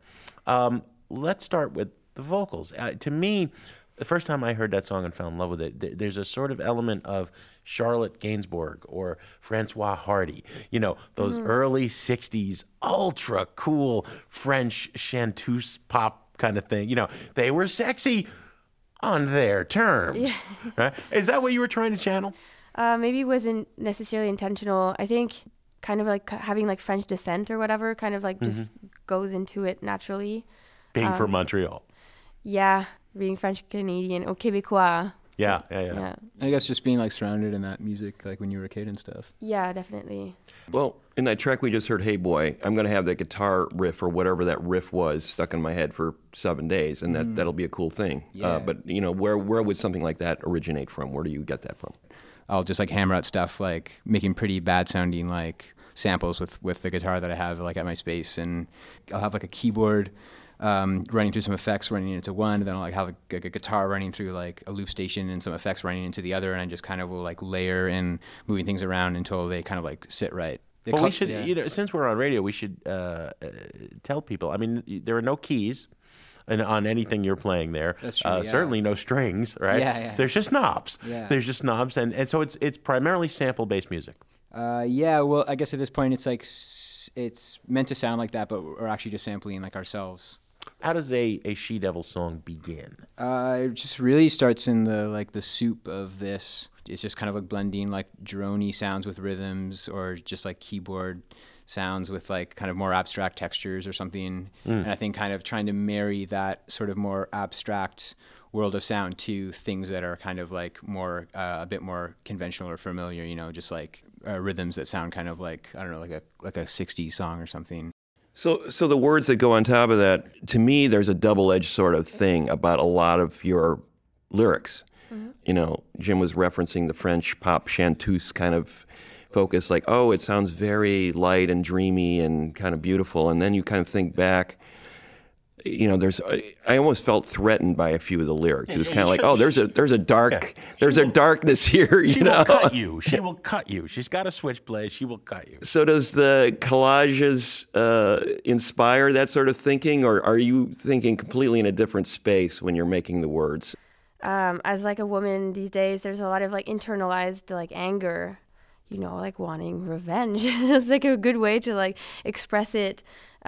Let's start with the vocals. To me, the first time I heard that song and fell in love with it, there's a sort of element of Charlotte Gainsbourg or Francois Hardy. You know, those early 60s ultra cool French chanteuse pop kind of thing. You know, they were sexy on their terms. Right? Is that what you were trying to channel? Maybe it wasn't necessarily intentional. I think kind of like having like French descent or whatever kind of like just goes into it naturally. Being from Montreal. Yeah, being French Canadian or Québécois. Yeah. I guess just being like surrounded in that music, like when you were a kid and stuff. Yeah, definitely. Well, in that track we just heard, Hey Boy, I'm going to have that guitar riff or whatever that riff was stuck in my head for 7 days, and that'll be a cool thing. Yeah. But, you know, where would something like that originate from? Where do you get that from? I'll just like hammer out stuff like making pretty bad sounding like samples with the guitar that I have like at my space, and I'll have like a keyboard running through some effects running into one, and then I'll like have a guitar running through like a loop station and some effects running into the other, and I just kind of will like layer and moving things around until they kind of like sit right. Well, we should, you know, since we're on radio, we should tell people. I mean, there are no keys on anything you're playing there. That's true, yeah. Certainly no strings, right? Yeah. There's just knobs. Yeah. There's just knobs, and so it's primarily sample-based music. Yeah, well, I guess at this point it's like it's meant to sound like that, but we're actually just sampling like ourselves. How does a She Devil song begin? It just really starts in the soup of this. It's just kind of like blending like drone-y sounds with rhythms, or just like keyboard sounds with like kind of more abstract textures or something. And I think kind of trying to marry that sort of more abstract world of sound to things that are kind of like more a bit more conventional or familiar, you know, just like rhythms that sound kind of like, I don't know, like a 60s song or something. So the words that go on top of that, to me, there's a double-edged sort of thing about a lot of your lyrics. You know, Jim was referencing the French pop chanteuse kind of focus, like, oh, it sounds very light and dreamy and kind of beautiful. And then you kind of think back, you know, I almost felt threatened by a few of the lyrics. It was kind of like, oh, there's a darkness here, you know. She will cut you. She will cut you. She's got a switchblade. She will cut you. So does the collages inspire that sort of thinking, or are you thinking completely in a different space when you're making the words? As like a woman these days, there's a lot of like internalized like anger, you know, like wanting revenge. It's like a good way to like express it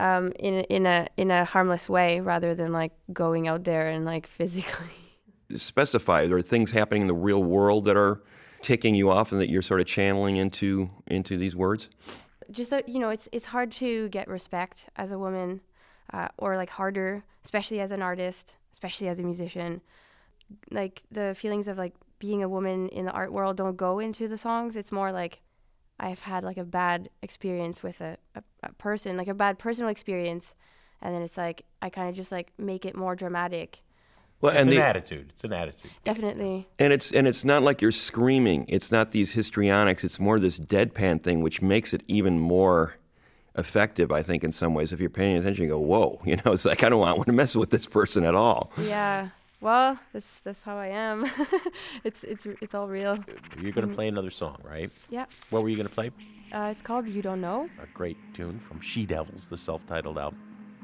in a harmless way, rather than like going out there and like physically. Specify, are there things happening in the real world that are ticking you off and that you're sort of channeling into these words? Just you know, it's hard to get respect as a woman. or like harder, especially as an artist, especially as a musician. Like the feelings of like being a woman in the art world don't go into the songs. It's more like I've had like a bad experience with a person, like a bad personal experience, and then it's like I kind of just like make it more dramatic. Well, it's an attitude. It's an attitude. Definitely. And it's not like you're screaming. It's not these histrionics. It's more this deadpan thing, which makes it even more effective, I think, in some ways. If you're paying attention, you go, whoa. You know, it's like, I don't want to mess with this person at all. Yeah. Well, that's how I am. It's all real. You're going to play another song, right? Yeah. What were you going to play? It's called You Don't Know. A great tune from She Devils, the self-titled album.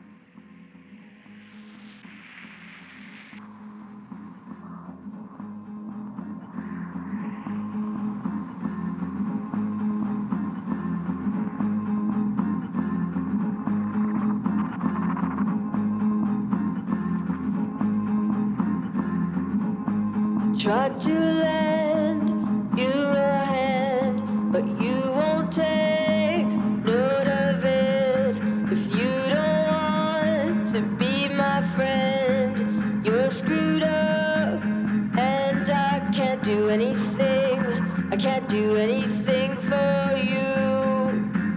Tried to lend you a hand, but you won't take note of it. If you don't want to be my friend, you're screwed up, and I can't do anything. I can't do anything for you.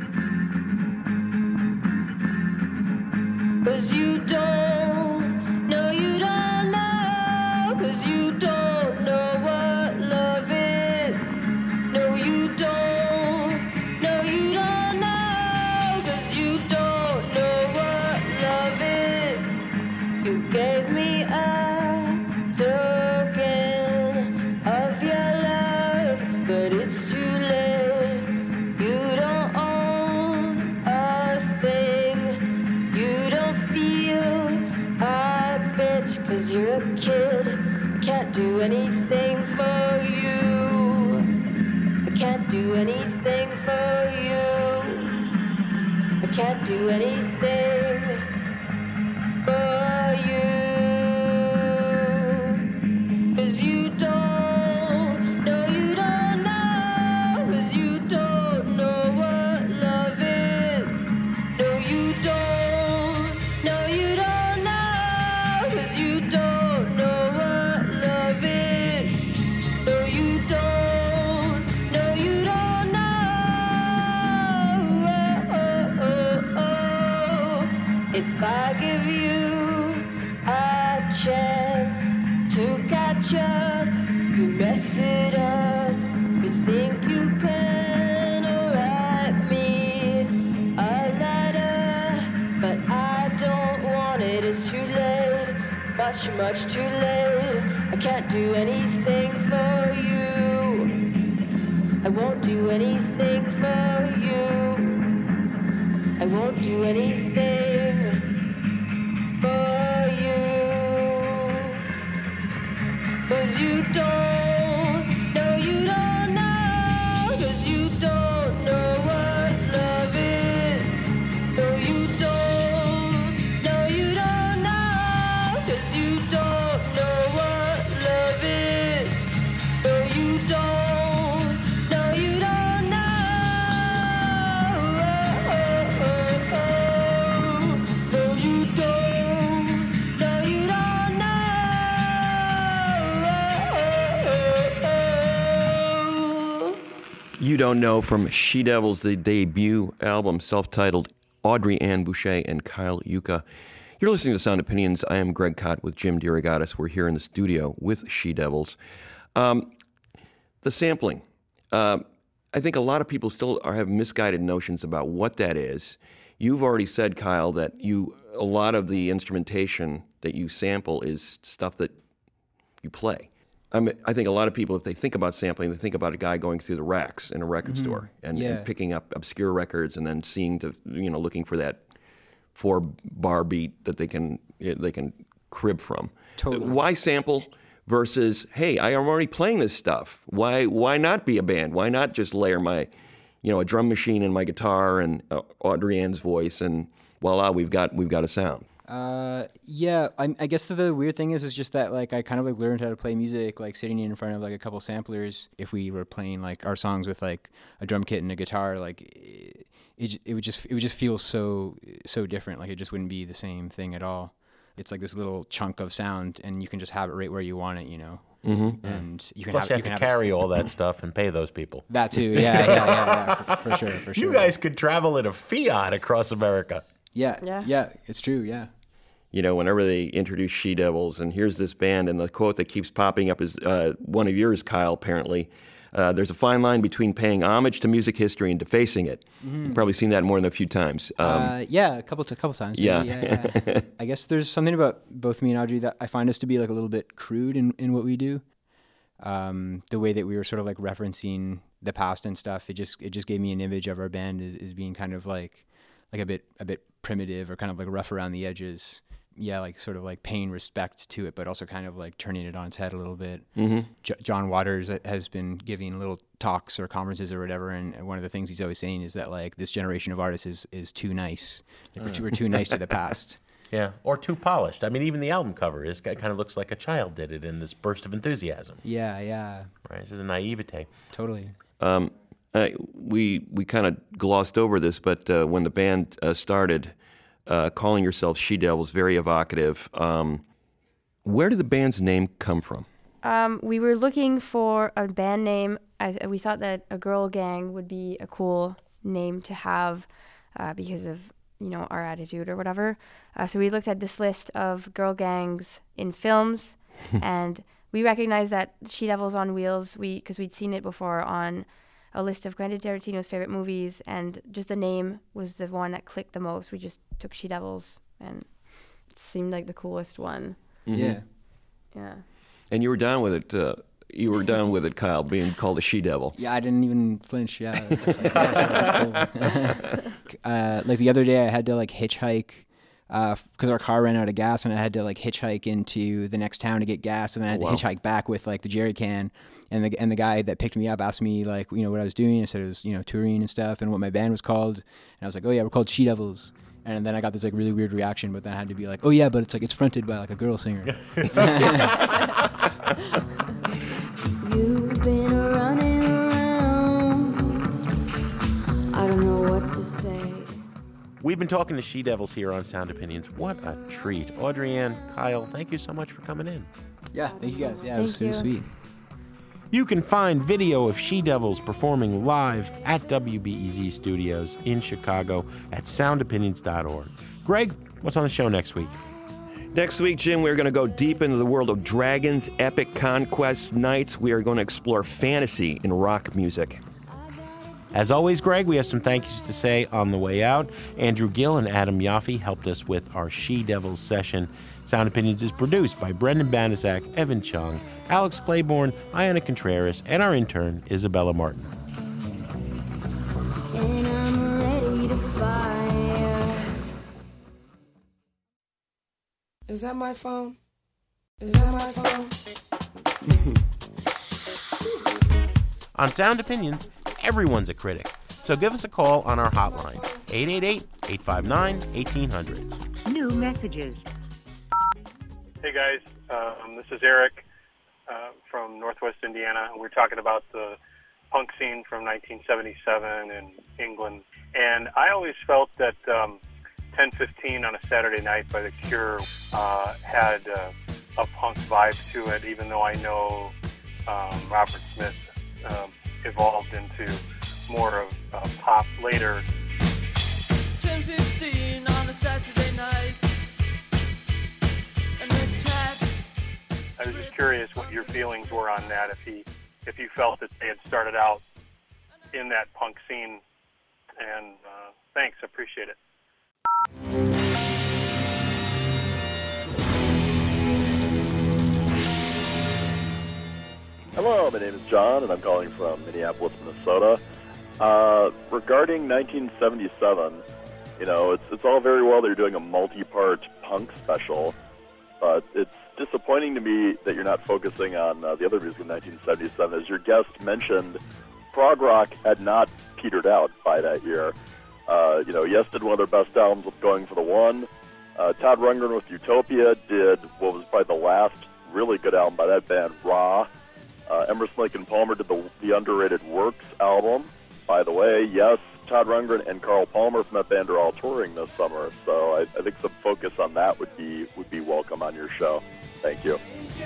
'Cause you don't know, you don't know, 'cause you don't know what love is. No, you don't know, you don't know, 'cause you don't know what love is. You gave me a token of your love, but it's too late. You don't own a thing. You don't feel a bit, 'cause you're a kid. I can't do anything for you. I can't do anything for you. I can't do anything for you. 'Cause you don't know, you don't know, 'cause you don't know what love is. No, you don't know, you don't know, 'cause you don't know what love is. No, you don't know, you don't know. Oh, oh, oh. If I give you a chance to catch up, you mess it up. You think you can write me a letter, but I don't want it. It's too late. It's much, much too late. I can't do anything for you. I won't do anything for you. I won't do anything for you. 'Cause you don't know, you don't know, 'cause you don't know what love is. No, you don't know, you don't know, 'cause you don't know what love is. No, you don't know, you don't know. Oh, oh, oh, oh. No, you don't know, you don't know. You Don't Know from She Devils, the debut album, self-titled, Audrey Ann Boucher and Kyle Yuka. You're listening to Sound Opinions. I am Greg Kot with Jim DeRogatis. We're here in the studio with She Devils. The sampling. I think a lot of people still have misguided notions about what that is. You've already said, Kyle, that a lot of the instrumentation that you sample is stuff that you play. I think a lot of people, if they think about sampling, they think about a guy going through the racks in a record store and picking up obscure records and then looking for that 4-bar beat that they can crib from. Totally. Why sample versus, hey, I am already playing this stuff. Why not be a band? Why not just layer my, a drum machine and my guitar and Audrey Ann's voice and voila, we've got a sound. I guess the weird thing is just that like I kind of like learned how to play music like sitting in front of like a couple samplers. If we were playing like our songs with like a drum kit and a guitar, like it would just feel so different. Like it just wouldn't be the same thing at all. It's like this little chunk of sound, and you can just have it right where you want it, you know. Mm-hmm. And you can Plus, have, you have to carry all that stuff and pay those people. That too, yeah, for sure. You guys could travel in a Fiat across America. Yeah, it's true, yeah. You know, whenever they introduce She Devils, and here's this band, and the quote that keeps popping up is one of yours, Kyle, apparently. There's a fine line between paying homage to music history and defacing it. Mm-hmm. You've probably seen that more than a few times. Yeah, a couple times. Yeah. Yeah. I guess there's something about both me and Audrey that I find us to be like a little bit crude in what we do. The way that we were sort of like referencing the past and stuff, it just gave me an image of our band as being kind of like a bit primitive or kind of like rough around the edges. Yeah, like sort of like paying respect to it, but also kind of like turning it on its head a little bit. Mm-hmm. John Waters has been giving little talks or conferences or whatever, and one of the things he's always saying is that like this generation of artists is too nice. Like, we're too nice to the past. Yeah, or too polished. I mean, even the album cover kind of looks like a child did it in this burst of enthusiasm. Yeah. Right, this is a naivete. Totally. We kind of glossed over this, but when the band started, calling yourself She Devils, very evocative. Where did the band's name come from? We were looking for a band name. We thought that a girl gang would be a cool name to have because of, you know, our attitude or whatever. So we looked at this list of girl gangs in films, and we recognized that She Devils on Wheels, because we'd seen it before on a list of Quentin Tarantino's favorite movies, and just the name was the one that clicked the most. We just took She Devils, and it seemed like the coolest one. Mm-hmm. Yeah. And you were down with it. You were down with it, Kyle, being called a She Devil. Yeah, I didn't even flinch. Yeah, that's cool. Like the other day, I had to like hitchhike because our car ran out of gas, and I had to like hitchhike into the next town to get gas, and then I had to hitchhike back with like the jerry can. And the guy that picked me up asked me like, you know, what I was doing. I said it was, you know, touring and stuff, and what my band was called. And I was like, oh yeah, we're called She Devils. And then I got this like really weird reaction, but then I had to be like, oh yeah, but it's fronted by like a girl singer. You've been running around. I don't know what to say. We've been talking to She Devils here on Sound Opinions. What a treat. Audrey-Ann, Kyle, thank you so much for coming in. Yeah, thank you guys. Yeah, it was sweet. You can find video of She Devils performing live at WBEZ Studios in Chicago at soundopinions.org. Greg, what's on the show next week? Next week, Jim, we're going to go deep into the world of dragons, epic conquest nights. We are going to explore fantasy in rock music. As always, Greg, we have some thank yous to say on the way out. Andrew Gill and Adam Yaffe helped us with our She Devils session. Sound Opinions is produced by Brendan Banaszak, Evan Chung, Alex Claiborne, Iana Contreras, and our intern, Isabella Martin. And I'm ready to fire. Is that my phone? Is that my phone? On Sound Opinions, everyone's a critic. So give us a call on our hotline, 888-859-1800. New messages. Hey guys, this is Eric from Northwest Indiana. We're talking about the punk scene from 1977 in England. And I always felt that 10:15 on a Saturday Night by The Cure had a punk vibe to it, even though I know Robert Smith evolved into more of pop later. 10:15 on a Saturday night. I was just curious what your feelings were on that, if you felt that they had started out in that punk scene. And thanks, appreciate it. Hello, my name is John, and I'm calling from Minneapolis, Minnesota. Regarding 1977, you know, it's all very well that you're doing a multi-part punk special, but it's disappointing to me that you're not focusing on the other music in 1977. As your guest mentioned, prog rock had not petered out by that year. You know, Yes did one of their best albums with Going for the One. Todd Rundgren with Utopia did what was probably the last really good album by that band, Raw. Emerson, Lake and Palmer did the underrated Works album. By the way, Yes Todd Rundgren and Carl Palmer from that band are all touring this summer, so I think some focus on that would be welcome on your show. Thank you.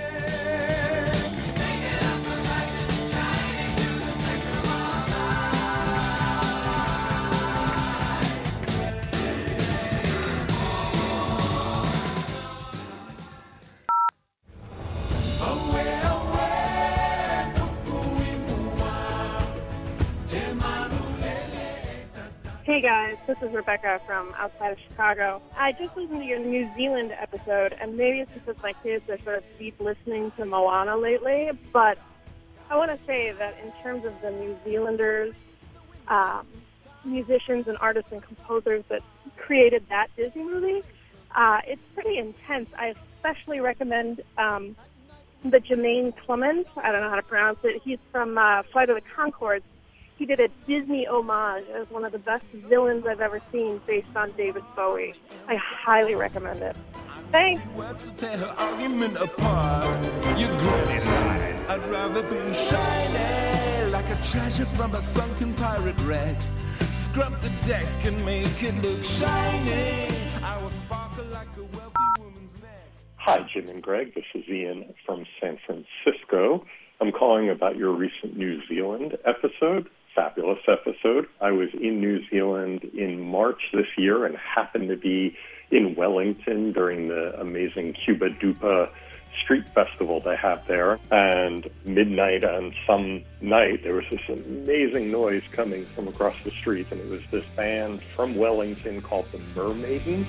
Hey guys, this is Rebecca from outside of Chicago. I just listened to your New Zealand episode, and maybe it's because my kids are sort of deep listening to Moana lately, but I want to say that in terms of the New Zealanders, musicians and artists and composers that created that Disney movie, it's pretty intense. I especially recommend the Jermaine Clement, I don't know how to pronounce it, he's from Flight of the Conchords. He did a Disney homage as one of the best villains I've ever seen based on David Bowie. I highly recommend it. Thanks. Tear her argument apart. Your granny lied. I'd rather be shiny like a treasure from a sunken pirate wreck. Scrub the deck and make it look shiny. I will sparkle like a wealthy woman's neck. Hi, Jim and Greg. This is Ian from San Francisco. I'm calling about your recent New Zealand episode. Fabulous episode. I was in New Zealand in March this year and happened to be in Wellington during the amazing Cuba Dupa street festival they have there. And midnight on some night, there was this amazing noise coming from across the street, and it was this band from Wellington called the Mermaidens.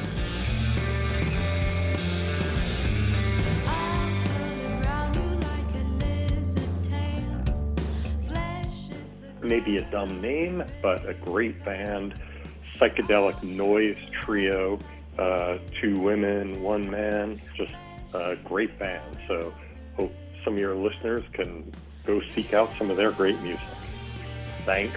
Maybe a dumb name, but a great band, psychedelic noise trio, 2 women, 1 man, just a great band. So hope some of your listeners can go seek out some of their great music. Thanks.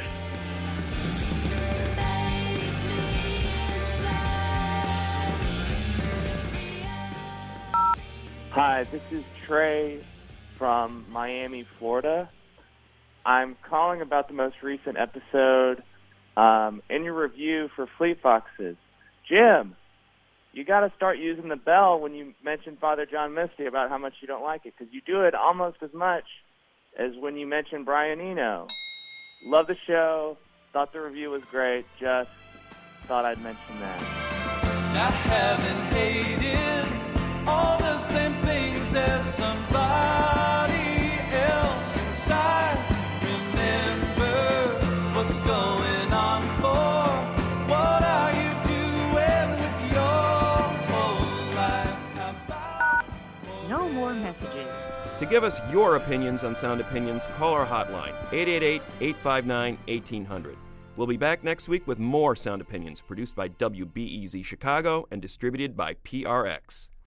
Hi, this is Trey from Miami, Florida. I'm calling about the most recent episode. In your review for Fleet Foxes, Jim, you got to start using the bell when you mention Father John Misty about how much you don't like it, because you do it almost as much as when you mention Brian Eno. Love the show. Thought the review was great. Just thought I'd mention that. I haven't hated all the same things as somebody else inside. Remember what's going on for. What are you doing with your whole life? No more messages. To give us your opinions on Sound Opinions, call our hotline, 888-859-1800. We'll be back next week with more Sound Opinions, produced by WBEZ Chicago and distributed by PRX.